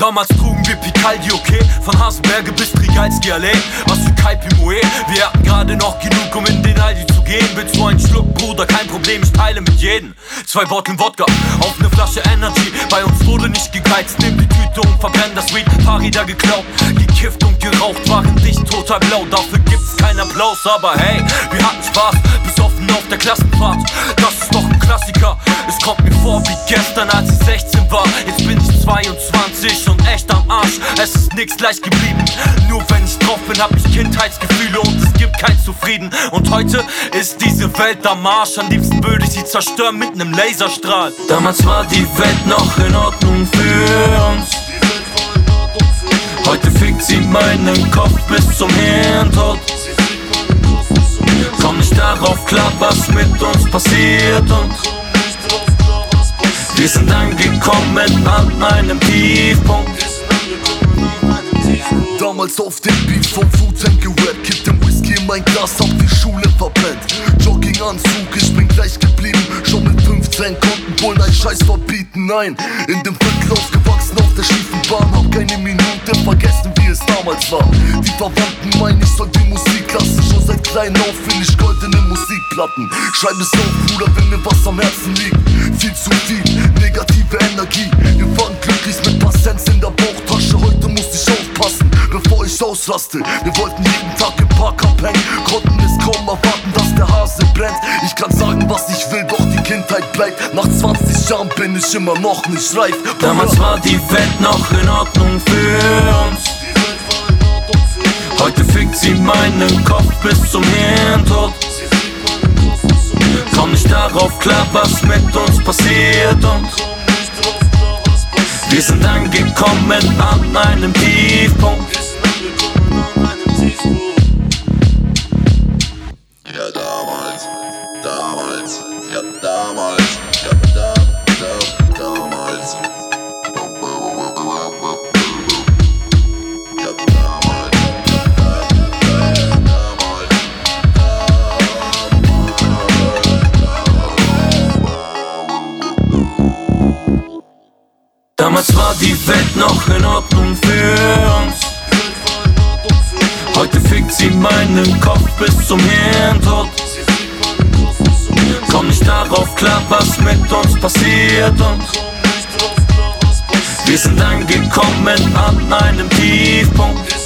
Damals trugen wir Picaldi, okay? Von Hasenberge bis Trigalski Allee. Was für Kaipi Moe. Wir hatten gerade noch genug, um in den Aldi zu gehen. Willst du einen Schluck, Bruder? Kein Problem, ich teile mit jedem. 2 Botteln Wodka auf ne Flasche Energy. Bei uns wurde nicht gegeizt. Nimm die Tüte und verbrenn das Weed. Fahrräder geklaut, gekifft und geraucht. Waren dicht total blau, dafür gibt's keinen Applaus. Aber hey, wir hatten Spaß, besoffen auf der Klassenfahrt. Das ist doch ein Klassiker. Es kommt mir vor wie gestern, als ich 16 war. Jetzt bin ich 22 und echt am Arsch. Es ist nix leicht geblieben. Nur wenn ich drauf bin, hab ich Kindheitsgefühle und es gibt kein Zufrieden. Und heute ist diese Welt am Arsch. Am liebsten würde ich sie zerstören mit nem Laserstrahl. Damals war die Welt noch in Ordnung für uns. Heute fickt sie meinen Kopf bis zum Hirntod. Komm nicht darauf klar, was mit uns passiert und wir sind angekommen an einem Tiefpunkt. Damals auf dem Beat vom Wu-Tang gerappt, kipp den Whisky in mein Glas, hab die Schule verpennt. Jogginganzug, ich bin gleich geblieben. Schon mit 15 konnten Bullen ein Scheiß verbieten. Nein, in dem Viertel aufgewachsen auf der schiefen Bahn. Hab keine Minute vergessen, wie es damals war. Die Verwandten meinen, ich soll die Musik lassen. Schon seit klein auf will ich goldene Musikplatten. Schreib es auf, Bruder, wenn mir was am Herzen liegt. Viel zu viel negative Energie. Wir waren glücklich mit paar Cents in der Bauchtasche. Heute muss ich aufpassen, bevor ich ausraste. Wir wollten jeden Tag im Park abhängen, konnten es kaum erwarten, dass der Hase brennt. Ich kann sagen, was ich will, doch die Kindheit bleibt. Nach 20 Jahren bin ich immer noch nicht reif. Damals war die Welt noch in Ordnung für uns. Heute fickt sie meinen Kopf bis zum Hirntod. Komm nicht darauf klar, was mit uns passiert und wir sind angekommen an einem Tiefpunkt. Ja, damals, ja, damals, ja, damals. Damals war die Welt noch in Ordnung für uns. Heute fickt sie meinen Kopf bis zum Hirntod. Komm nicht darauf klar, was mit uns passiert und wir sind angekommen an einem Tiefpunkt.